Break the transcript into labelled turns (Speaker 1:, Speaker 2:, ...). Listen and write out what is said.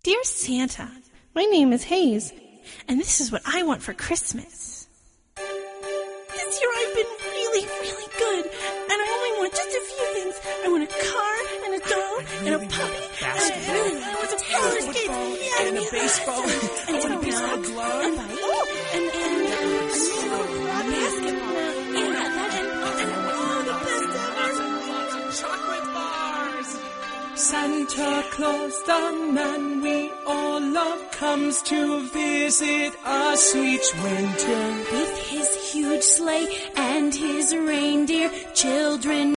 Speaker 1: Dear Santa, my name is Hayes, and this is what I want for Christmas. This year I've been really, really good, and I only want just a few things. I want a car, and a doll, and a puppy, and I want some roller skates,
Speaker 2: and a baseball,
Speaker 1: and a baseball glove, and a basketball, and all the best ever.
Speaker 2: Chocolate bars! Santa Claus, the man we all love, comes to visit us each winter.
Speaker 3: With his huge sleigh and his reindeer, children